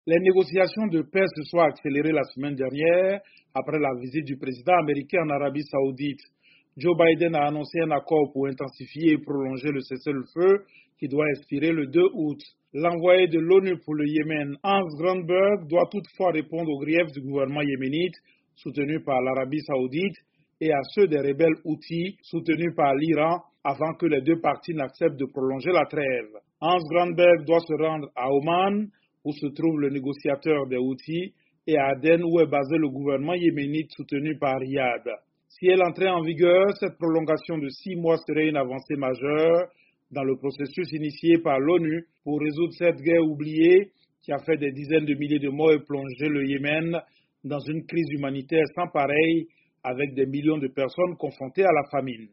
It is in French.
Les négociations de paix se sont accélérées la semaine dernière après la visite du président américain en Arabie Saoudite. Joe Biden a annoncé un accord pour intensifier et prolonger le cessez-le-feu qui doit expirer le 2 août. L'envoyé de l'ONU pour le Yémen, Hans Grundberg, doit toutefois répondre aux griefs du gouvernement yéménite soutenu par l'Arabie Saoudite et à ceux des rebelles Houthis soutenus par l'Iran avant que les deux parties n'acceptent de prolonger la trêve. Hans Grundberg doit se rendre à Oman où se trouve le négociateur des Houthis, et à Aden où est basé le gouvernement yéménite soutenu par Riyad. Si elle entrait en vigueur, cette prolongation de 6 mois serait une avancée majeure dans le processus initié par l'ONU pour résoudre cette guerre oubliée qui a fait des dizaines de milliers de morts et plongé le Yémen dans une crise humanitaire sans pareille avec des millions de personnes confrontées à la famine.